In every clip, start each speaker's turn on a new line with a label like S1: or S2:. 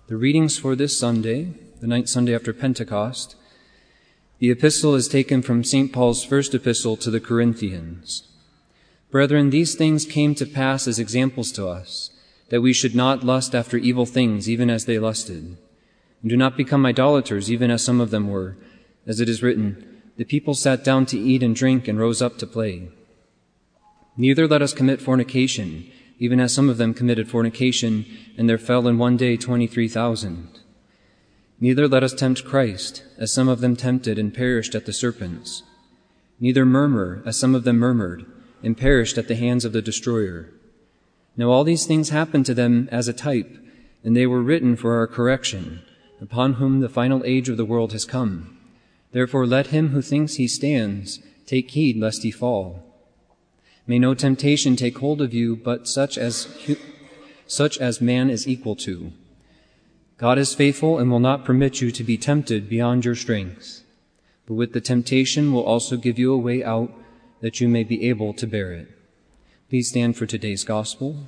S1: The readings for this Sunday, the ninth Sunday after Pentecost, the epistle is taken from St. Paul's first epistle to the Corinthians. Brethren, these things came to pass as examples to us, that we should not lust after evil things, even as they lusted. And do not become idolaters, even as some of them were. As it is written, the people sat down to eat and drink and rose up to play. Neither let us commit fornication, even as some of them committed fornication, and there fell in one day 23,000. Neither let us tempt Christ, as some of them tempted and perished at the serpents. Neither murmur, as some of them murmured, and perished at the hands of the destroyer. Now all these things happened to them as a type, and they were written for our correction, upon whom the final age of the world has come. Therefore let him who thinks he stands take heed lest he fall. May no temptation take hold of you, but such as man is equal to. God is faithful and will not permit you to be tempted beyond your strength, but with the temptation will also give you a way out, that you may be able to bear it. Please stand for today's Gospel,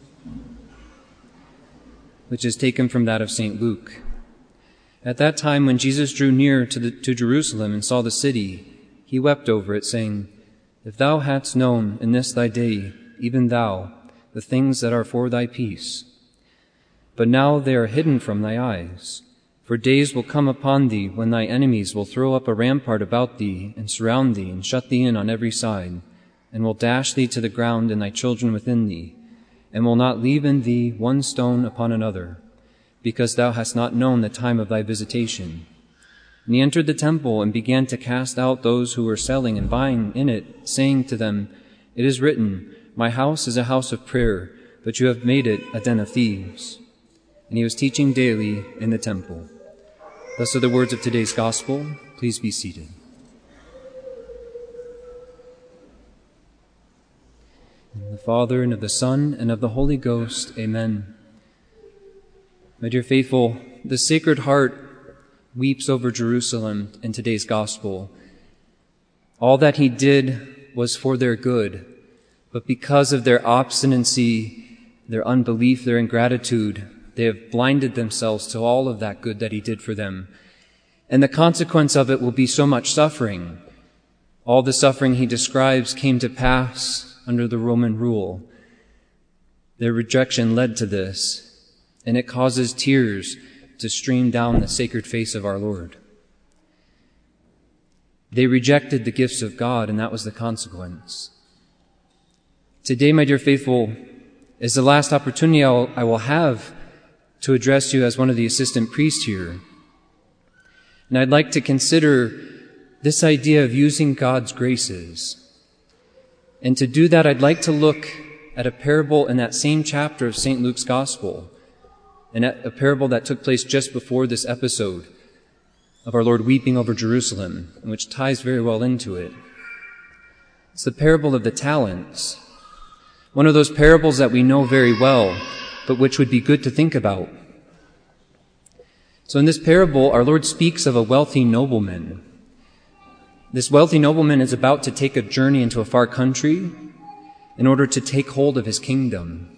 S1: which is taken from that of St. Luke. At that time, when Jesus drew near to Jerusalem and saw the city, he wept over it, saying, If thou hadst known in this thy day, even thou, the things that are for thy peace. But now they are hidden from thy eyes. For days will come upon thee when thy enemies will throw up a rampart about thee, and surround thee, and shut thee in on every side, and will dash thee to the ground and thy children within thee, and will not leave in thee one stone upon another, because thou hast not known the time of thy visitation. And he entered the temple and began to cast out those who were selling and buying in it, saying to them, It is written, My house is a house of prayer, but you have made it a den of thieves. And he was teaching daily in the temple. Thus are the words of today's Gospel. Please be seated. In the name of the Father, and of the Son, and of the Holy Ghost. Amen. My dear faithful, the Sacred Heart weeps over Jerusalem in today's Gospel. All that he did was for their good, but because of their obstinacy, their unbelief, their ingratitude, they have blinded themselves to all of that good that he did for them. And the consequence of it will be so much suffering. All the suffering he describes came to pass under the Roman rule. Their rejection led to this, and it causes tears to stream down the sacred face of our Lord. They rejected the gifts of God, and that was the consequence. Today, my dear faithful, is the last opportunity I will have to address you as one of the assistant priests here. And I'd like to consider this idea of using God's graces. And to do that, I'd like to look at a parable in that same chapter of St. Luke's Gospel, and a parable that took place just before this episode of our Lord weeping over Jerusalem, and which ties very well into it. It's the parable of the talents, one of those parables that we know very well, but which would be good to think about. So in this parable, our Lord speaks of a wealthy nobleman. This wealthy nobleman is about to take a journey into a far country in order to take hold of his kingdom.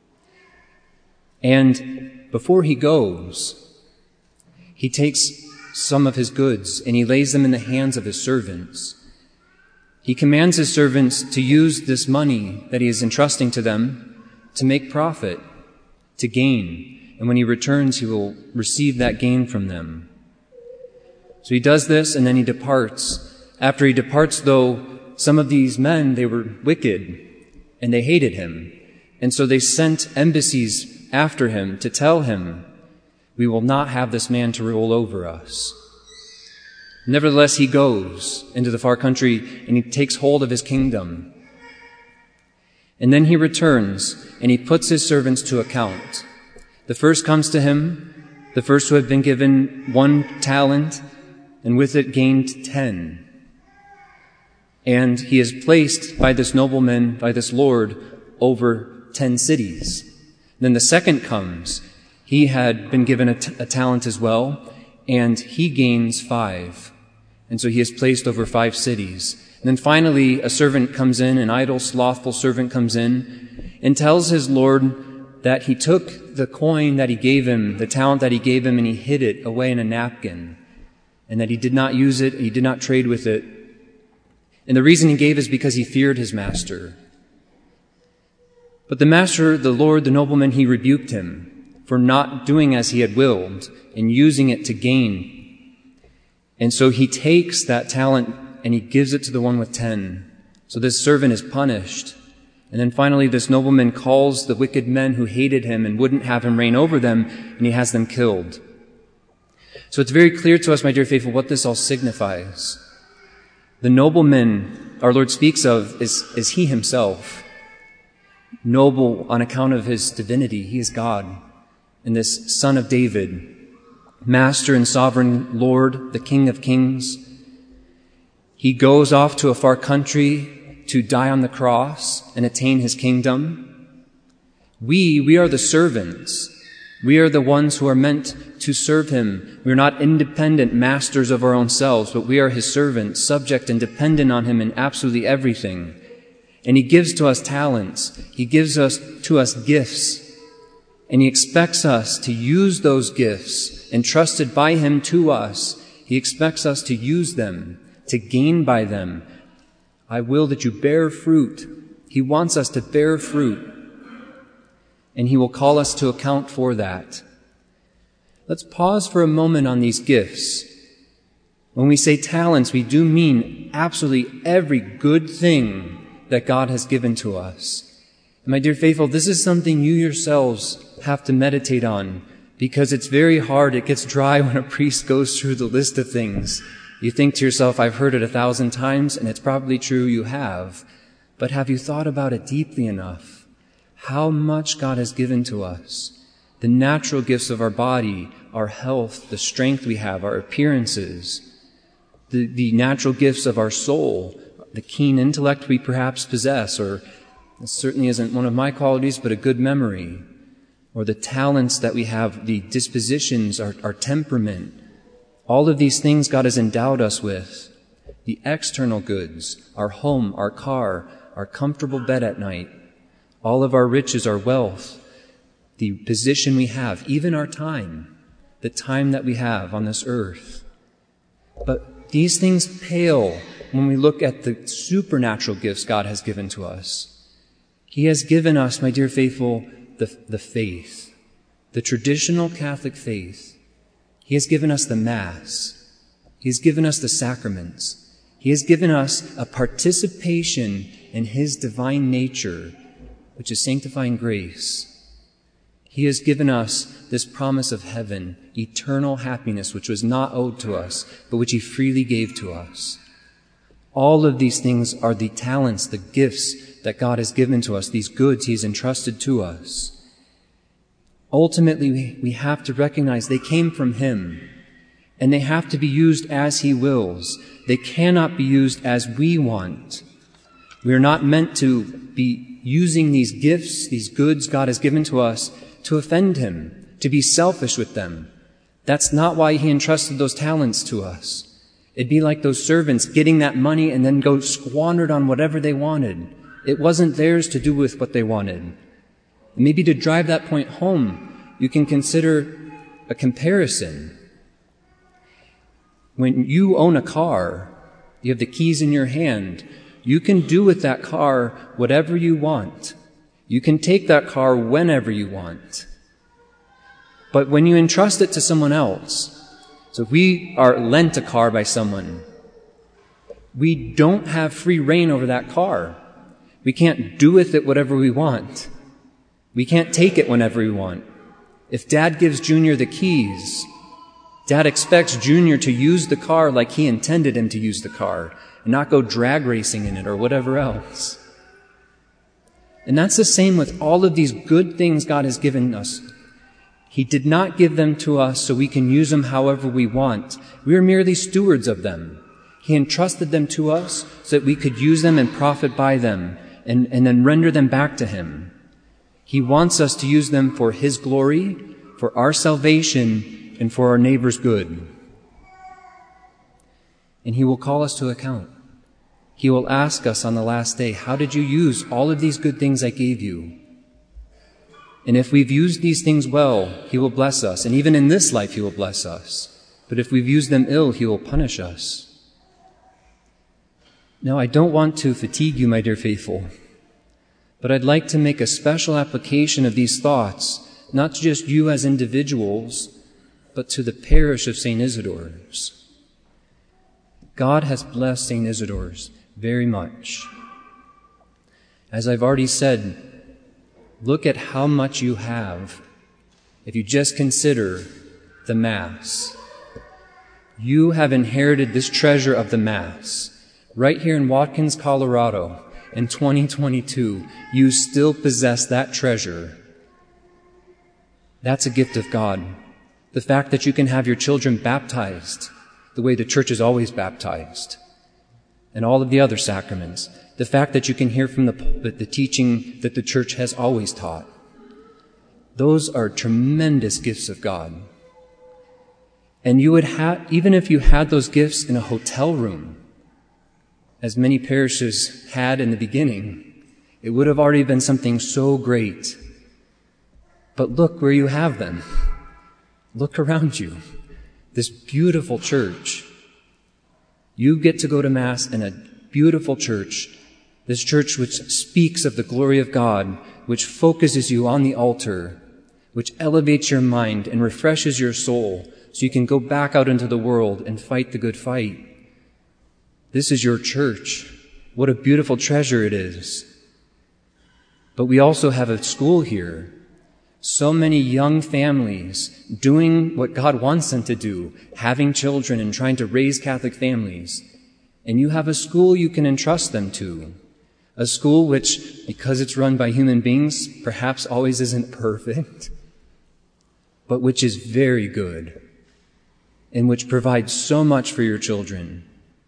S1: And before he goes, he takes some of his goods and he lays them in the hands of his servants. He commands his servants to use this money that he is entrusting to them to make profit, to gain. And when he returns, he will receive that gain from them. So he does this and then he departs. After he departs, though, some of these men, they were wicked and they hated him. And so they sent embassies after him to tell him, we will not have this man to rule over us. Nevertheless, he goes into the far country and he takes hold of his kingdom. And then he returns and he puts his servants to account. The first comes to him, the first who had been given 1 talent, and with it gained 10. And he is placed by this nobleman, by this lord, over 10 cities. Then the second comes. He had been given a talent as well, and he gains 5. And so he is placed over 5 cities. And then finally, a servant comes in, an idle, slothful servant comes in, and tells his lord that he took the coin that he gave him, the talent that he gave him, and he hid it away in a napkin, and that he did not use it, he did not trade with it. And the reason he gave is because he feared his master. But the master, the Lord, the nobleman, he rebuked him for not doing as he had willed and using it to gain. And so he takes that talent and he gives it to the one with 10. So this servant is punished. And then finally this nobleman calls the wicked men who hated him and wouldn't have him reign over them, and he has them killed. So it's very clear to us, my dear faithful, what this all signifies. The nobleman our Lord speaks of is he himself. Noble on account of his divinity. He is God. And this Son of David, Master and Sovereign Lord, the King of Kings, he goes off to a far country to die on the cross and attain his kingdom. We are the servants. We are the ones who are meant to serve him. We are not independent masters of our own selves, but we are his servants, subject and dependent on him in absolutely everything. And he gives to us talents. He gives to us gifts. And he expects us to use those gifts entrusted by him to us. He expects us to use them, to gain by them. I will that you bear fruit. He wants us to bear fruit. And he will call us to account for that. Let's pause for a moment on these gifts. When we say talents, we do mean absolutely every good thing that God has given to us. And my dear faithful, this is something you yourselves have to meditate on, because it's very hard. It gets dry when a priest goes through the list of things. You think to yourself, I've heard it 1,000 times, and it's probably true, you have. But have you thought about it deeply enough? How much God has given to us. The natural gifts of our body, our health, the strength we have, our appearances, the natural gifts of our soul, the keen intellect we perhaps possess, or this certainly isn't one of my qualities, but a good memory, or the talents that we have, the dispositions, our temperament. All of these things God has endowed us with. The external goods, our home, our car, our comfortable bed at night, all of our riches, our wealth, the position we have, even our time, the time that we have on this earth. But these things pale when we look at the supernatural gifts God has given to us. He has given us, my dear faithful, the faith, the traditional Catholic faith. He has given us the Mass. He has given us the sacraments. He has given us a participation in his divine nature, which is sanctifying grace. He has given us this promise of heaven, eternal happiness, which was not owed to us, but which he freely gave to us. All of these things are the talents, the gifts that God has given to us, these goods he has entrusted to us. Ultimately, we have to recognize they came from him, and they have to be used as he wills. They cannot be used as we want. We are not meant to be using these gifts, these goods God has given to us, to offend him, to be selfish with them. That's not why he entrusted those talents to us. It'd be like those servants getting that money and then go squandered on whatever they wanted. It wasn't theirs to do with what they wanted. And maybe to drive that point home, you can consider a comparison. When you own a car, you have the keys in your hand. You can do with that car whatever you want. You can take that car whenever you want. But when you entrust it to someone else, so if we are lent a car by someone, we don't have free reign over that car. We can't do with it whatever we want. We can't take it whenever we want. If Dad gives Junior the keys, Dad expects Junior to use the car like he intended him to use the car, and not go drag racing in it or whatever else. And that's the same with all of these good things God has given us. He did not give them to us so we can use them however we want. We are merely stewards of them. He entrusted them to us so that we could use them and profit by them and then render them back to him. He wants us to use them for his glory, for our salvation, and for our neighbor's good. And he will call us to account. He will ask us on the last day, how did you use all of these good things I gave you? And if we've used these things well, He will bless us. And even in this life, He will bless us. But if we've used them ill, He will punish us. Now, I don't want to fatigue you, my dear faithful, but I'd like to make a special application of these thoughts, not to just you as individuals, but to the parish of St. Isidore's. God has blessed St. Isidore's very much. As I've already said, look at how much you have if you just consider the Mass. You have inherited this treasure of the Mass. Right here in Watkins, Colorado, in 2022, you still possess that treasure. That's a gift of God. The fact that you can have your children baptized the way the church is always baptized, and all of the other sacraments. The fact that you can hear from the pulpit the teaching that the church has always taught. Those are tremendous gifts of God. And you would have, even if you had those gifts in a hotel room, as many parishes had in the beginning, it would have already been something so great. But look where you have them. Look around you. This beautiful church. You get to go to Mass in a beautiful church. This church which speaks of the glory of God, which focuses you on the altar, which elevates your mind and refreshes your soul so you can go back out into the world and fight the good fight. This is your church. What a beautiful treasure it is. But we also have a school here. So many young families doing what God wants them to do, having children and trying to raise Catholic families. And you have a school you can entrust them to. A school which, because it's run by human beings, perhaps always isn't perfect, but which is very good and which provides so much for your children.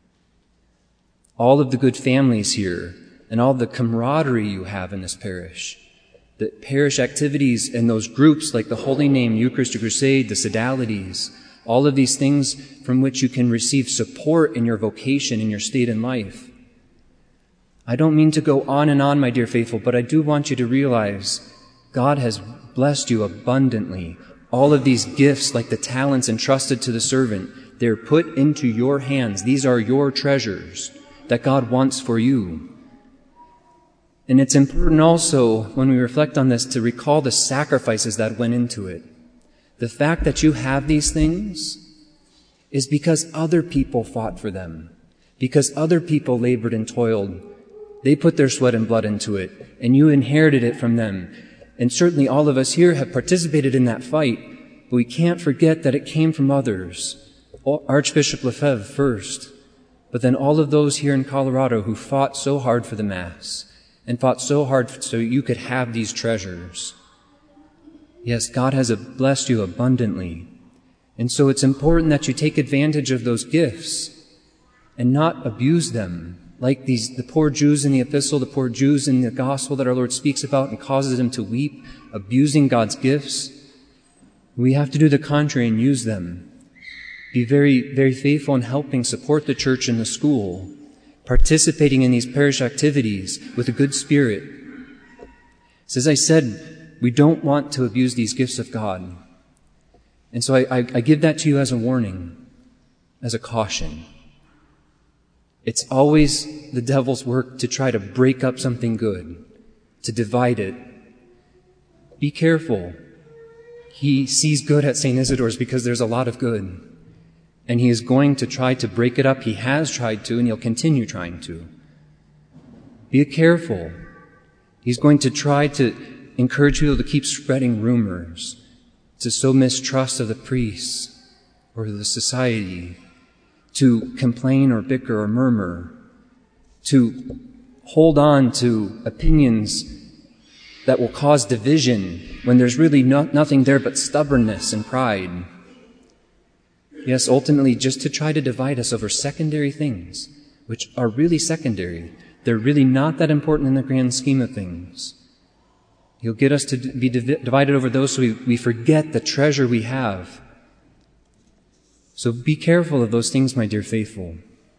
S1: All of the good families here and all the camaraderie you have in this parish, the parish activities and those groups like the Holy Name, Eucharistic Crusade, the Sodalities, all of these things from which you can receive support in your vocation, in your state in life. I don't mean to go on and on, my dear faithful, but I do want you to realize God has blessed you abundantly. All of these gifts, like the talents entrusted to the servant, they're put into your hands. These are your treasures that God wants for you. And it's important also, when we reflect on this, to recall the sacrifices that went into it. The fact that you have these things is because other people fought for them, because other people labored and toiled. They put their sweat and blood into it, and you inherited it from them. And certainly all of us here have participated in that fight, but we can't forget that it came from others. Archbishop Lefebvre first, but then all of those here in Colorado who fought so hard for the Mass and fought so hard so you could have these treasures. Yes, God has blessed you abundantly. And so it's important that you take advantage of those gifts and not abuse them. Like the poor Jews in the epistle, the poor Jews in the gospel that our Lord speaks about and causes them to weep, abusing God's gifts. We have to do the contrary and use them. Be very, very faithful in helping support the church and the school, participating in these parish activities with a good spirit. So as I said, we don't want to abuse these gifts of God. And so I give that to you as a warning, as a caution. It's always the devil's work to try to break up something good, to divide it. Be careful. He sees good at St. Isidore's because there's a lot of good. And he is going to try to break it up. He has tried to, and he'll continue trying to. Be careful. He's going to try to encourage people to keep spreading rumors, to sow mistrust of the priests or the society, to complain or bicker or murmur, to hold on to opinions that will cause division when there's really nothing there but stubbornness and pride. Yes, ultimately just to try to divide us over secondary things, which are really secondary. They're really not that important in the grand scheme of things. He'll get us to be divided over those so we forget the treasure we have. So be careful of those things, my dear faithful.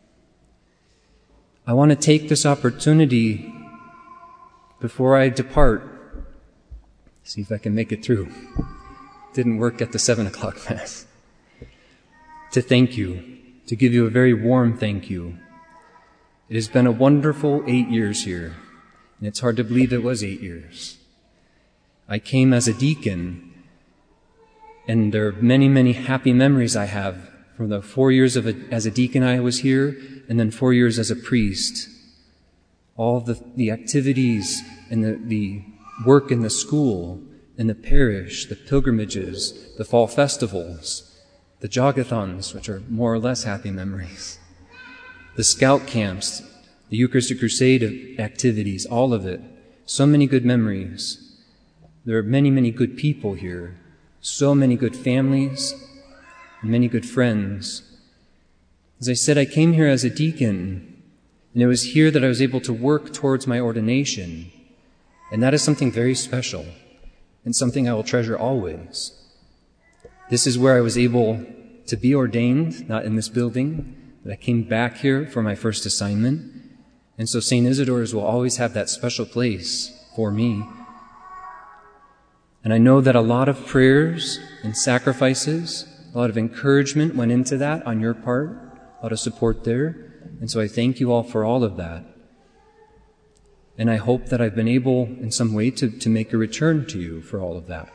S1: I want to take this opportunity before I depart See if I can make it through. Didn't work at the 7 o'clock Mass. To thank you, to give you a very warm thank you. It has been a wonderful 8 years here, and it's hard to believe it was 8 years. I came as a deacon, and there are many, many happy memories I have from the 4 years as a deacon I was here, and then 4 years as a priest. All the activities and the work in the school, in the parish, the pilgrimages, the fall festivals, the jogathons, which are more or less happy memories, the scout camps, the Eucharistic Crusade activities, all of it. So many good memories. There are many, many good people here. So many good families and many good friends. As I said, I came here as a deacon, and it was here that I was able to work towards my ordination. And that is something very special and something I will treasure always. This is where I was able to be ordained, not in this building, but I came back here for my first assignment. And so St. Isidore's will always have that special place for me. And I know that a lot of prayers and sacrifices, a lot of encouragement went into that on your part, a lot of support there. And so I thank you all for all of that. And I hope that I've been able in some way to make a return to you for all of that.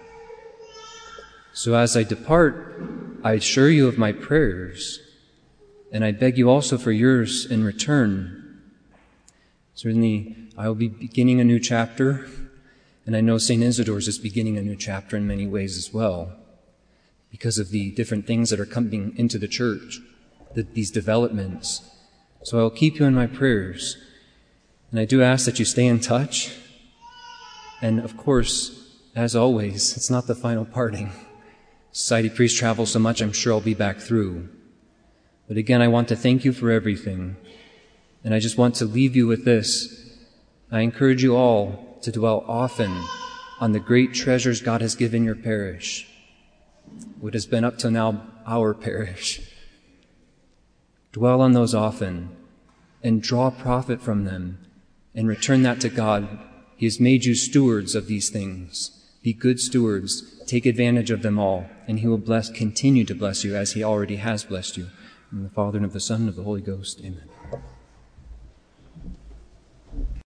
S1: So as I depart, I assure you of my prayers, and I beg you also for yours in return. Certainly, I will be beginning a new chapter, and I know St. Isidore's is beginning a new chapter in many ways as well, because of the different things that are coming into the church, these developments. So I'll keep you in my prayers. And I do ask that you stay in touch. And of course, as always, it's not the final parting. Society Priest travels so much, I'm sure I'll be back through. But again, I want to thank you for everything. And I just want to leave you with this. I encourage you all to dwell often on the great treasures God has given your parish, what has been up to now our parish. Dwell on those often and draw profit from them and return that to God. He has made you stewards of these things. Be good stewards. Take advantage of them all, and He will continue to bless you as He already has blessed you. In the Father, and of the Son, and of the Holy Ghost. Amen.